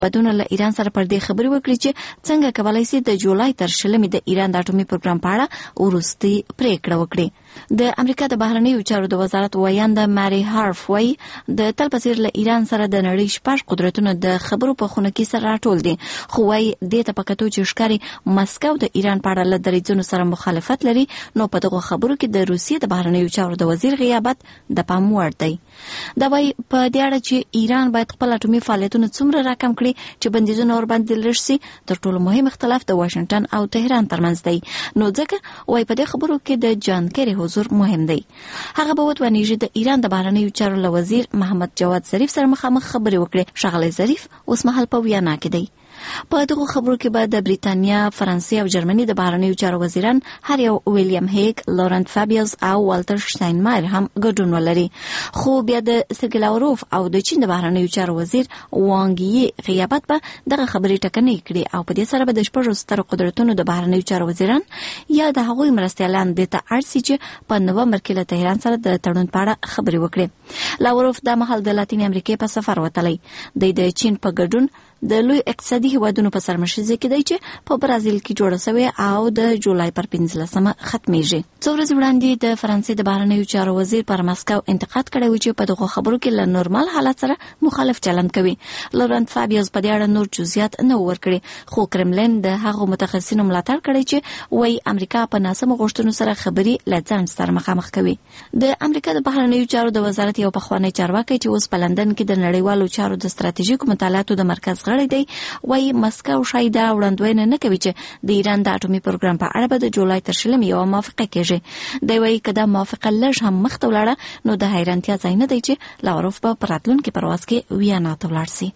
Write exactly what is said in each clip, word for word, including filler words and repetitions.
بدونه له ایران سره پر دې خبرې وکړي چې څنګه کولای شي د جولای تر شلمې د ایران د اټومي پروګرام په اړه وروستي پریکړه وکړي. د امریکا د بهرنیو چارو د وزارت ویانده ماري هارف وايي د تلپسیر له ایران سره د نړۍ شپږ قدرتونه د خبرو په خونه کې سره راټول دي، خو وايي دې ته پکتو چې ښکاري مسکو د ایران په اړه له دریځونو سره مخالفت لري، نو په دغه خبرو کې د روسیې د بهرنیو چارو د وزیر غیابت د پام وړ دی. دا وايي په دې اړه چې ایران باید خپل اټومي فعالیتونه څومره راکم کړي چې بندیزونه ور باندې لږ شي، تر ټولو مهم اختلاف د واشنگټن او تهران ترمنځ دی. نو ځکه وايي په دې خبرو کې د جان کری حضور مهم دی. هغه به وتوانیږي د ایران د بهرنیو چارو له وزیر محمد جواد ظریف سره مخامخ خبرې وکړي. ښاغلی ظریف اوس مهال په ویانا کې دی. په دغه خبرو کې به د بریتانیا، فرانسې او جرمني د بهرنیو چارو وزیران هر یو ویلیام هیګ، لورنت فابیوس او والټر شتاینمایر هم ګډون ولري. خو بیا د سرګی لاوروف او د چین د بهرنیو چارو وزیر وانګ یي غیابت به دغه خبرې ټکنۍ کړي او په دې سره به د شپږو سترو قدرتونو د بهرنیو چارو وزیران یا د هغوی مرستیالان دې ته اړ سي چې په نومبر کې له تهران سره د تړون په اړه خبرې وکړي. لاوروف دا مهال د لاتین امریکې په سفر وتلی دی. د چین په ګډون د لوی اقتصادي هیوادونو په سرمشرۍ کې دی چې په برازیل کې جوړه شوې او د جولای پر پنځلسمه ختمېږي. څو ورځې وړاندې د فرانسې د بهرنیو چارو وزیر پر مسکو انتقاد کړی و چې په دغه خبرو کې له نورمال حالت سره مخالف چلند کوي. لورنت فابیوس په دې اړه نور جزئیات نه ورکړي، خو کرملین د هغو متخصصینو ملاتړ کړی چې وایي امریکا په ناسمو غوښتنو سره خبرې له ځان سره مخامخ کوي. د امریکا د بهرنیو چارو د وزارت یو پخوانی چارواکي چې اوس په لندن کې د نړیوالو چارو د ستراتیژیکو مطالعاتو د مرکز غړی دی، وایي مسکو شاید دا وړاندوینه نه کوي چې د ایران د اټومي پروګرام په اړه به د جولای تر شلمې یوه موافقه کېږي. دی وایي که دا موافقه لږ هم مخته ولاړه نو د حیرانتیا ځای نه دی چې لاوروف به په راتلونکي پرواز کې ویانا ته ولاړ سي.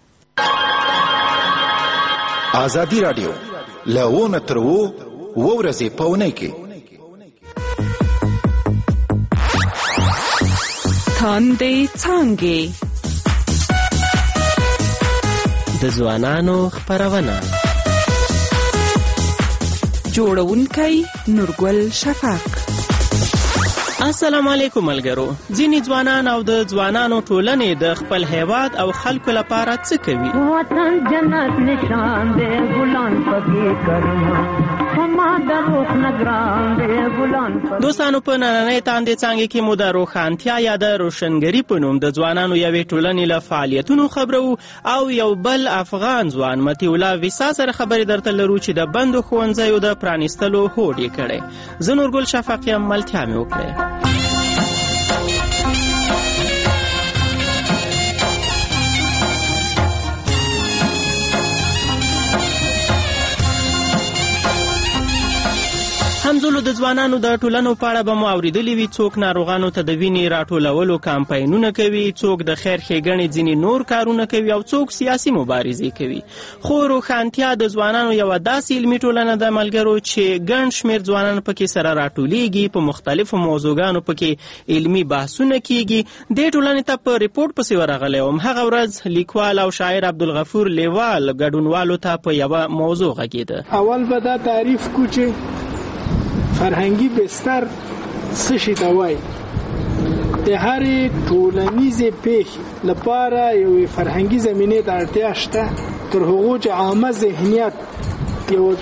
ازادي راډیو له ونه تر اووه اووه ورځې په اونۍ کې تاندې څانګې د ځوانانو خپرونه. جوړونکی نورګل شفق. السلام علیکم ملګرو. ځینې ځوانان او د ځوانانو ټولنې د خپل هیواد او خلکو لپاره څه کوي؟ وطن جنت نشان دی ګلان پکې کرما هما د روح نګران دی ګلان. دوستانو په نننۍ تاندې څانګې کې مو د روښانتیا یا د روشنګري په نوم د ځوانانو یوې ټولنې له فعالیتونو خبرو او یو بل افغان ځوان مطیع الله ویسا سره خبرې درته لرو چې د بندو ښوونځیو د پرانیستلو هوډ یې کړی. زه نورګل شفق یم، ملتیا مې وکړئ. همزولو د ځوانانو د ټولنو په اړه به مو اورېدلي وي. څوک ناروغانو ته د وینې راټولولو کمپاینونه کوي، څوک د خیر ښېګڼې ځینې نور کارونه کوي او څوک سیاسي مبارزې کوي. خو روښانتیا د ځوانانو یوه داسې علمي ټولنه ده ملګرو چې ګڼ شمېر ځوانان پکې سره راټولیږي، په مختلفو موضوعګانو پکې علمي بحثونه کیږي. دې ټولنې ته په ریپورټ پسې ورغلی وم. هغه ورځ لیکوال او شاعر عبدالغفور لیوال ګډونوالو ته په یوه موضوع غږېده. اول به دا تعریف کو چې فرهنګي بستر څه شي ته وایي. د هرې ټولنیزې پیښې لپاره یوې فرهنګي زمینې ته اړتیا شته، تر هغو چې عامه ذهنیت یوه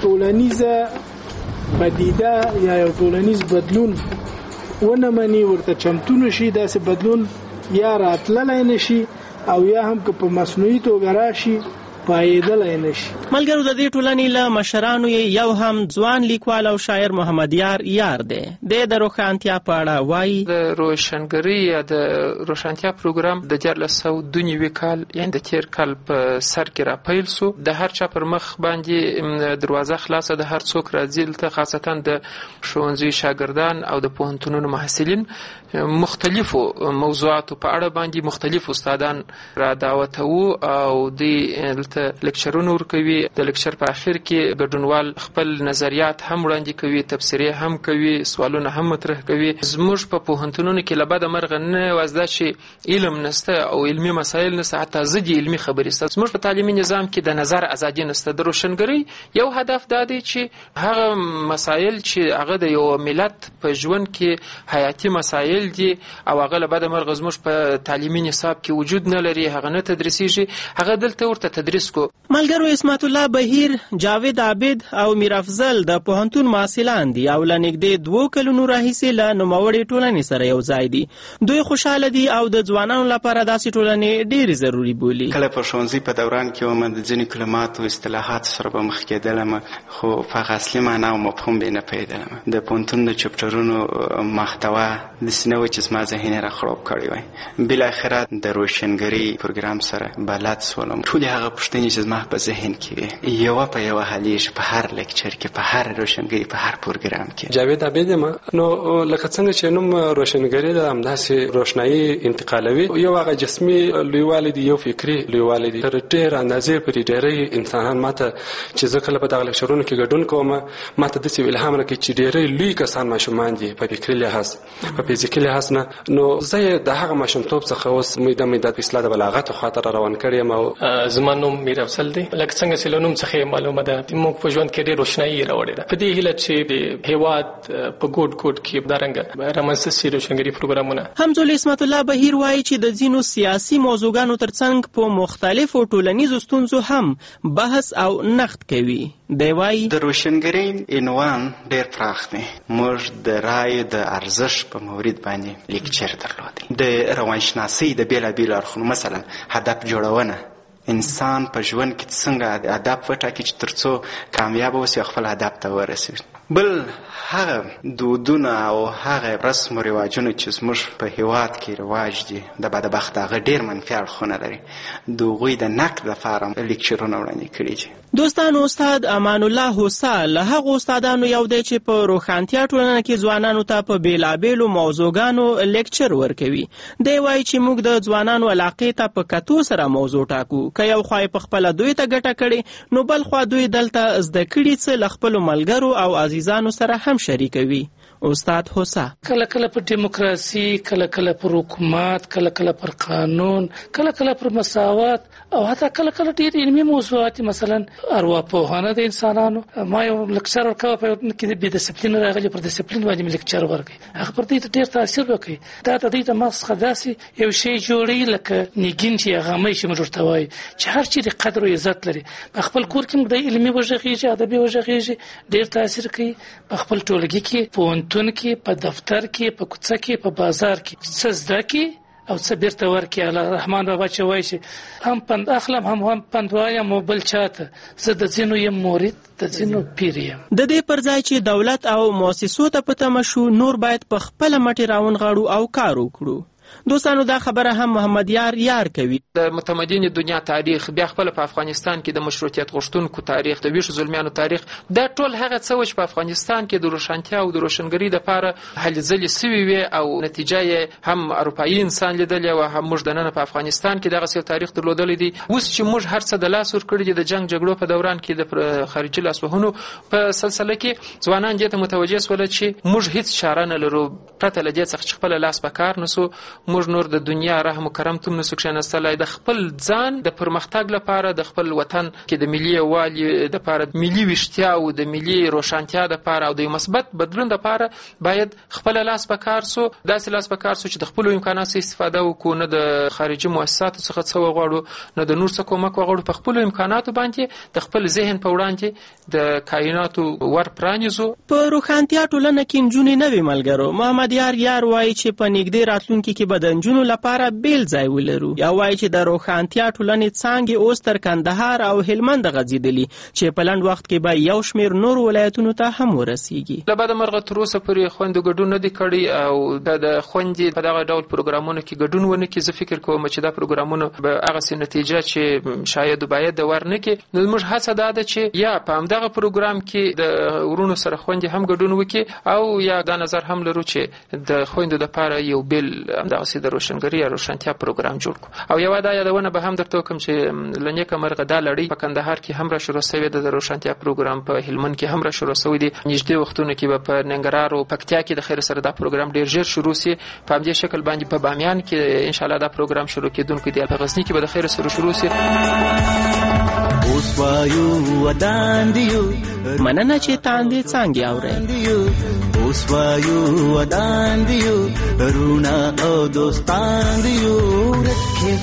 ټولنیزه پدیده یا یو ټولنیز بدلون ونه مني، ورته چمتو نشي، داسې بدلون یا راتللی نشي او یا هم که په مصنوعي توګه راشي پایېدلی نشي. ملګرو د دې ټولنې له مشرانو یو هم ځوان لیکوال او شاعر محمد یار یار دی. دی د روښانتیا په اړه وایي د روشنګرۍ یا د روښانتیا پروګرام د دیارلس سوه دوه نوي کال یعنې د تېر کال په سر کې راپیل سو. د هر چا پر مخ باندې دروازه خلاصه د هر څوک راځي دلته، خاصتا د ښوونځیو شاګردان او د پوهنتونونو محصلین مختلفو موضوعاتو په اړه باندې مختلف استادان را دعوتوو او دوی لیکچرونه ورکوي. د لیکچر په اخر کې ګډونوال خپل نظریات هم وړاندې کوي، تبصرې هم کوي، سوالونه هم مطرح کوي. زموږ په پوهنتونونو کې له بده مرغه نه یوازې دا چې علم نشته او علمي مسایل نشته، حتی ضد علمي خبرې شته. زموږ په تعلیمي نظام کې د نظر ازادي نشته. د روشنګرۍ یو هدف دا دی چې هغه مسایل چې هغه د یو ملت په ژوند کې حیاتي مسایل دي او هغه له بده مرغه زموږ په تعلیمي نصاب کې وجود نه لري، هغه نه تدریسیږي، هغه دلته ورته تدریس تدریس کو. ملګرو اسمت الله بهیر، جاوید عابد او میر افضل د پوهنتون محصلان دي او له نږدې دوو کلونو راهیسې له نوموړې ټولنې سره یو ځای دي. دوی خوشحاله دي او د ځوانانو لپاره داسې ټولنې ډېرې ضروري بولي. کله په ښوونځي په دوران کې وم د ځینې کلماتو اصطلاحاتو سره به مخ کېدلم، خو په هغه اصلي معنا او مفهوم به یې نه پوهېدلم. د پوهنتون د چپټرونو محتوا داسې نه وه چې زما ذهن یې راخړوب کړی وای. بالاخره د روشنګرۍ پروګرام سره بلد سولم. ټولې هغه پوښتنې چې زما په ذهن کې وې یوه په یوه حلیږي په هر لیکچر کې، په هر روشنګرۍ، په هر پروګرام کې. جاوید عابد یم. نو لکه څنګه چې نوم روشنګرۍ ده همداسې روښنایي انتقالوي. یو هغه جسمي لویوالی دی، یو فکري لویوالی دی. تر ډېر اندازې پورې ډېری انسانان ماته چې زه کله په دغه لیکچرونو کې ګډون کوم ماته داسې الهام راکوي چې ډېری لوی کسان ماشومان دي په فکري لحاظ، په فزیکي لحاظ نه. نو زه یې د هغه ماشومتوب څخه اوس میده میده په اصلاح د بلاغتو خواته را روان کړی یم. او زما نوم میر افضل دی. لکه څنګه چې له نوم څخه معلومه ده موږ په ژوند کې ډېر روښنایي راوړې ده. په دې هیله چې د هېواد په ګوټ ګوټ کې همدارنګه رامنځته سي روشنګري پروګرامونه. همزول اسمت الله بهیر وایي چې د ځینو سیاسي موضوعګانو ترڅنګ په مختلفو ټولنیزو ستونزو هم بحث او نقد کوي. دی وایي د روشنګرۍ عنوان ډېر پراخ دی. موږ د رایو د ارزښت په مورد باندې لیکچر درلودی، د روانشناسۍ د بېلابېلو اړخونو، مثلا هدف جوړونه، انسان په ژوند کې څنګه هدف وټاکي چې تر څو کامیاب اوسي او خپل هدف ته ورسوي. بل هغه دودونه او هغه رسم و رواجونه چې زموږ په هېواد کې رواج دي د بدبخت هغه ډېر منفي اړخونه لري. د هغوی د نقد لپاره لیکچرونه وړاندې کړي دي. دوستانو، استاد امان الله هوسا له هغو استادانو یو دی چې په روښانتیا ټولنه کې ځوانانو ته په بېلابېلو موضوعګانو لیکچر ورکوي. دی وایي چې موږ د ځوانانو علاقې ته په کتو سره موضوع ټاکو. که یو خوا یې پخپله دوی ته ګټه کړې، نو بل خوا دوی دلته زده کړي څه له خپلو ملګرو او عزیزانو سره هم شریکوي. استاد هوسا: کله کله پر دیموکراسي، کله کله پر حکومت، کله کله پر قانون، کله کله پر مساوات، او حتی کله کله ډېر علمي موضوعات، مثلا ارواپوهنه د انسانانو. ما یو لیکچر ورکاوه په کې د بې ډسپلین راغلی، پر ډسپلین باندې مې لیکچر ورکړی. هغه پر دې ډېر تاثیر وکړي. دا د دې د مغز څخه داسې یو شی جوړوي لکه نیګین چې هغه مې چې موږ ورته وایو چې هر چی د قدر او عزت لري. په خپل کور کې موږ د علمي وژغېږي، ادبي وژغېږي، ډېر تاثیر کوي. په خپل ټولګي کې، پوهنتون کې، په دفتر کې، په کوڅه کې، په بازار کې څه زده کې او څه بیرته ورکړي. الله رحمان بابا چې وایي چې هم پند اخلم هم هم پند وایم او بل چاته، زه د ځینو یم مرید د ځینو پیر یم. د دې پر ځای چې دولت او مؤسسو ته په تمه شو، نور باید په خپله مټې راونغاړو او کار وکړو. دوستانو، دا خبره هم محمد یار یار کوي. د متمدن دنیا تاریخ، بیا خپل په افغانستان کې د مشروطیت غوښتونکو تاریخ، د ویښو زلمیانو تاریخ، دا ټول هغه څه و چې په افغانستان کې د روښانتیا او د روشنګرۍ دپاره هلې ځلې سوي وې او نتیجه یې هم اروپایي انسان لیدلې وه، هم موږ دننه په افغانستان کې دغسې یو تاریخ درلودلی دی. اوس چې موږ هر څه د لاس ورکړي دي د جنګ جګړو په دوران کې د خارجي لاسوهنو په سلسله کې، ځوانان دې ته متوجه سوله چې موږ هېڅ چاره نه لرو پرته له دې څخه چې خپله لاس په کار نه سو. موږ نور د دنیا رحم و کرم ته هم نسو کښېنستلی. د خپل ځان د پرمختګ لپاره، د خپل وطن کې د ملي یووالي دپاره، ملي ویښتیاو د ملي روښانتیا دپاره او د یو مثبت بدلون دپاره باید خپله لاس په کار سو. داسې لاس په کار سو چې د خپلو امکاناتو استفاده وکړو، نه د خارجي مؤسساتو څخه څه وغواړو، نه د نور څه کومک وغواړو. په خپلو امکاناتو باندې د خپل ذهن په وړاندې د کائناتو ور پرانیزو. په روښانتیا ټولنه کې نجونې نه وي ملګرو. محمد یار یار وایي چې په نږدې راتلونکي کې به د نجونو لپاره بیل ځای ولرو. یا وایي چې د روښانتیا ټولنې څانګې اوس تر کندهار او هلمند غځېدلي، چې په لنډ وخت کې به یو شمېر نور ولایتونو ته هم ورسیږي. له بده مرغه تر اوسه پورې خویندو ګډون نه دی کړی او د خویندې په دغه ډول پروګرامونو کې ګډون ونه کړي. زه فکر کوم چې دا پروګرامونه به هغسې نتیجه چې شاید باید ور نه کړي. نو زموږ هڅه دا ده چې یا په همدغه پروګرام کې د ورونو سره خویندې هم ګډون وکړي، او یا دا نظر هم لرو چې د خویندو دپاره یو بیل همدغسې د روشنګرۍ یا روښانتیا پروګرام جوړ کړو. او یوه دا یادونه به هم درته وکړم چې له نیکه مرغه دا لړۍ په کندهار کې هم را شروع سوې ده، د روښانتیا پروګرام په هلمند کې هم را شروع سوی دی. نږدې وختونو کې به په ننګرهار او پکتیا کې د خیر سره دا پروګرام ډېر ژر شروع سي. په همدې شکل باندې په بامیان کې انشاءالله دا پروګرام شروع کېدونکی دی. په غزني کې به د خیر سره شروع سي. اوس وایو ودان دیو مننه چې تاندې څانګې اورئ. اوس وایو ودان دیو رونا او دوستان دیو کې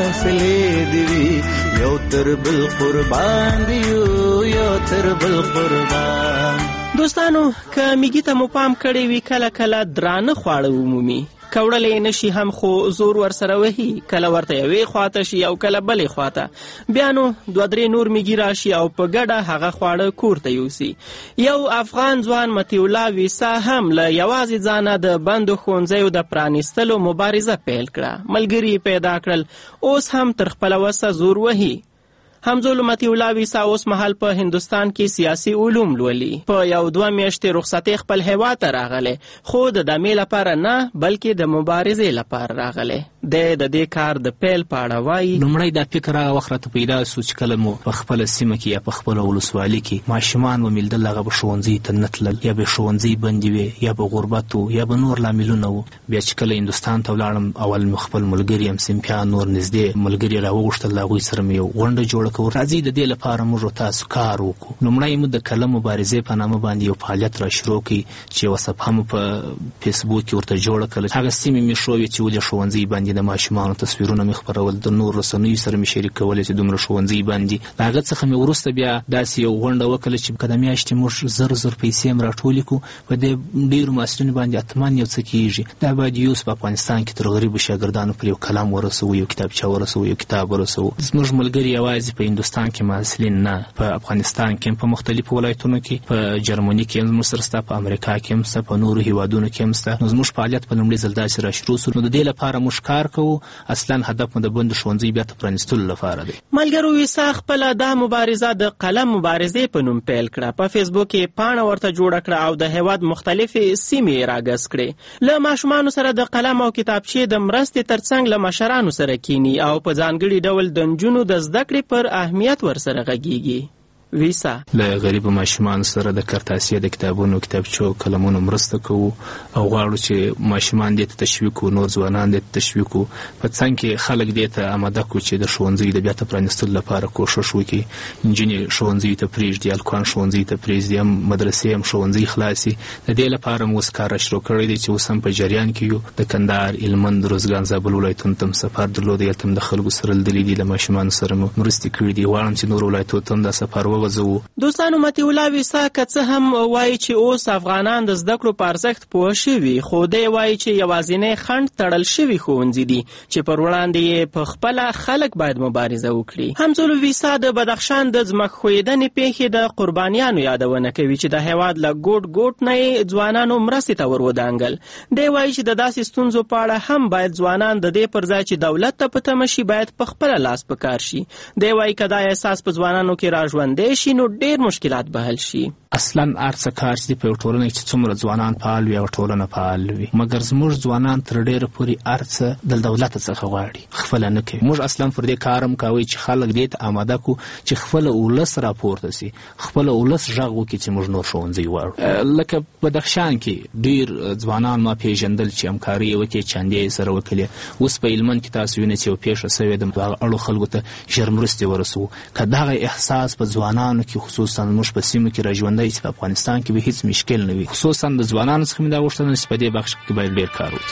فاصله دی یو تر بل قربان دی یو تر بل قربان. دوستانو که میګی ته مو پام کړی وی کله کله درانه خواړه ومومي کوړلې نشي هم خو زور ور سره وهي کله ورته یوې خواته شي او کله بلې خواته بیا نو دوه درې نور میګي راشي او په ګډه هغه خواړه کور ته یوسي. یو افغان ځوان مطیع الله ویسا هم له یوازې ځانه د بندو ښوونځیو د پرانیستلو مبارزه پیل کړه. ملګري پیدا کړل، اوس هم تر خپله وسه زور وهي. همزولو مطیع الله ویسا اوس مهال په هندوستان کې سیاسي علوم لولي. په یو دوه میاشتې رخصتۍ خپل هیواد ته راغلی، خو د دمې لپاره نه بلکې د مبارزې لپاره راغلی. د د دې کار د پیل په اړه وایي: لومړی دا فکر هغه وخت راته پیدا سو چې کله مو په خپله سیمه کې یا په خپله ولسوالي کې ماشومان ومیلدل هغه به ښوونځي ته نه تلل، یا به ښوونځي بندې وې، یا به غربت و، یا به نور لاملونه وو. بیا چې کله هندوستان ته ولاړم، اول مې خپل ملګري هم سیمپیان نور نږدې ملګري راوغوښتل، د هغوی سره مې یو غونډه جوړه کړه. راځئ د دې لپاره موږ تاسو کار وکړو. لومړی مو د قلم مبارزې په نامه باندې یو فعالیت را شروع کړي چې یوه صفحه مو په فیسبوک کې ورته جوړه کړله. هغه سیمې مې ښووې چې ولې ښوونځي باندې د ماشومانو تصویرونه مې خپرول، د نور رسنیو سره مې شریکولې چې دومره ښوونځي باندې. د هغه څخه مې وروسته بیا داسې یو غونډه وکړله چې که د میاشتې موږ زر زر پیسې هم راټولې کړو، په دې ډېرو محصلینو باندې حتماً یو څه کېږي. دا باید یوس په افغانستان کې تر غریبو شاګردانو پرې یو قلم ورسوو، یو کتابچه ورسوو، یو کتاب ورسوو. زموږ ملګري یوازې په هندوستان کې محصلین نه، په افغانستان کې هم په مختلفو ولایتونو کې، په جرمني کې هم زموږ سره شته، په امریکا کې هم شته، په نورو هیوادونو کې هم شته. نو زموږ فعالیت په لومړي ځل داسې را شروع شو. نو د دې لپاره موږ کار کوو. اصلا هدف مو د بندو ښوونځي بیا ته پرانیستلو لپاره دی. ملګرو ویسا خپله دا مبارزه د قلم مبارزې په نوم پیل کړه. په فیسبوک کې پاڼه ورته جوړه کړه او د هیواد مختلفې سیمې یې راګز کړې. له ماشومانو سره د قلم او کتابچې د مرستې ترڅنګ له مشرانو سره کینی او په ځانګړي ډول د نجونو د زده کړې پر اهمیت ورسره غږیږي. ویسا له غریبو ماشومان سره د کارتاسیه د کتابونو، کتابچو، قلمونو مرسته کوو او غواړو چې ماشومان دې ته تشویق کړو، نور ځوانان دې ته تشویق کړو. په څنګ کې خلک دې ته آماده کړو چې د ښوونځي د بیا ته پرانیستلو لپاره کوښښ وکړي. نجونې ښوونځي ته پرېږدي، هلکان ښوونځي ته پرېږدي، هم مدرسې هم ښوونځي خلاصي. د دې لپاره مو اوس کار شروع کړی دی چې اوس هم په جریان کې یو. د کندهار، هلمند، روزګان، زابل ولایتونو ته هم سفر درلودی، هلته هم د خلکو سره لیدلي دي، له ماشومانو سره مو مرستې کړي دي. غواړم چې نور ولایتونو ته هم دا سفر ووځو. دوستانو مطیع الله ویسا که څه هم وایي چې اوس افغانان د زده کړو په ارزښت پوه شوي، خو دی وایي چې یوازینی خنډ تړل شوي ښوونځي دي چې پر وړاندې یې په خپله خلک باید مبارزه وکړي. همزولو ویسا د بدخشان د ځمکې ښویېدنې پیښې د قربانیانو یادونه کوي چې د هیواد له ګوټ ګوټ نه یې ځوانانو مرستې ته ور ودانګل. دی وایي چې د داسې ستونزو په اړه هم باید ځوانان د دې پر ځای چې دولت ته په تمه شي باید په خپله لاس په کار شي. دی وایي که دا احساس په ځوانانو کې را ژوندی شي نو ډېر مشکلات به حل شي. اصلا ارڅه کار چې په یو ټولنه کې څومره ځوانان فعال وي او ټولنه فعال وي، مګر زموږ ځوانان تر ډېره پورې ارڅه د دولت څخه غواړي، خپله نه کوي. موږ اصلا پر دې کار هم کوي چې خلک دې ته آماده کړو چې خپله ولس راپورته سي، خپله ولس غږ وکړي چې موږ نور ښوونځي غواړو. لکه بدخشان کې ډېر ځوانان ما پېژندل چې همکاري یې وکړې، چندې یې سره وکړلې. اوس په هلمند کې تاسو وینئ چې یو پیښه سوې ده، هغه اړو خلکو ته ژر مرستې ورسوو. که دغه احساس په ځوانانو کې خصوصا موږ په سیمو کې را ژوندی چې په افغانستان کې به هیڅ مشکل نه وي. خصوصا د ځوانانو څخه مې دا غوښتنه چې په دې بخش کې باید ډېر کار وکړي.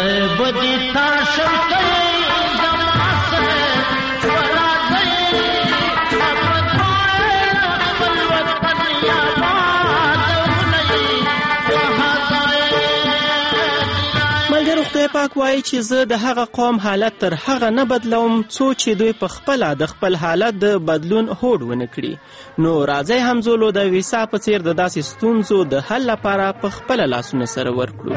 خدای پاک وایي چې زه د هغه قوم حالت تر هغه نه بدلوم څو چې دوی په خپله د خپل حالت د بدلون هوډ ونه کړي. نو راځئ همزولو د ویسا په څېر د داسې ستونزو د حل لپاره په خپله لاسونه سره ورکړو.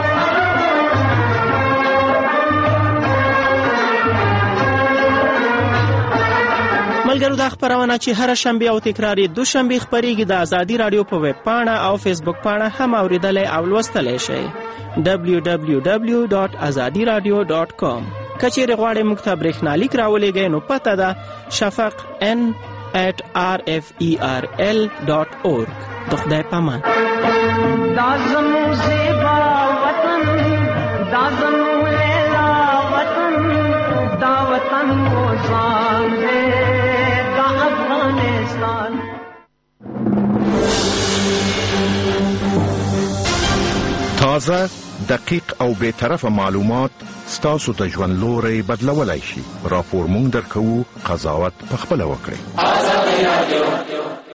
ملګرو دا خپرونه چې هره شنبه او تکرار یې دوشنبه خپریږي د ازادي رادیو په ویب پاڼه او فیسبوک پاڼه هم اوریدلای او لوستلای شئ. دبلیو دبلیو دبلیو ډاټ ازادي رادیو ډاټ کام. کچېرې غواړئ موږ ته برېښنالیک راولېږئ نو پته ده شفق ان ایٹ آر اف ای آر ال ډاټ اورګ. د خدای پامان. دا زموږ زیبا وطن، دا زموږ لیلا وطن، دا وطن مو ځان دی، دا افغانستان. تازه دقیق او بے طرفه معلومات ستاسو د ژوند لوري بدلولای شي. راپور مونږ درکو، قضاوت پخپله وکړئ.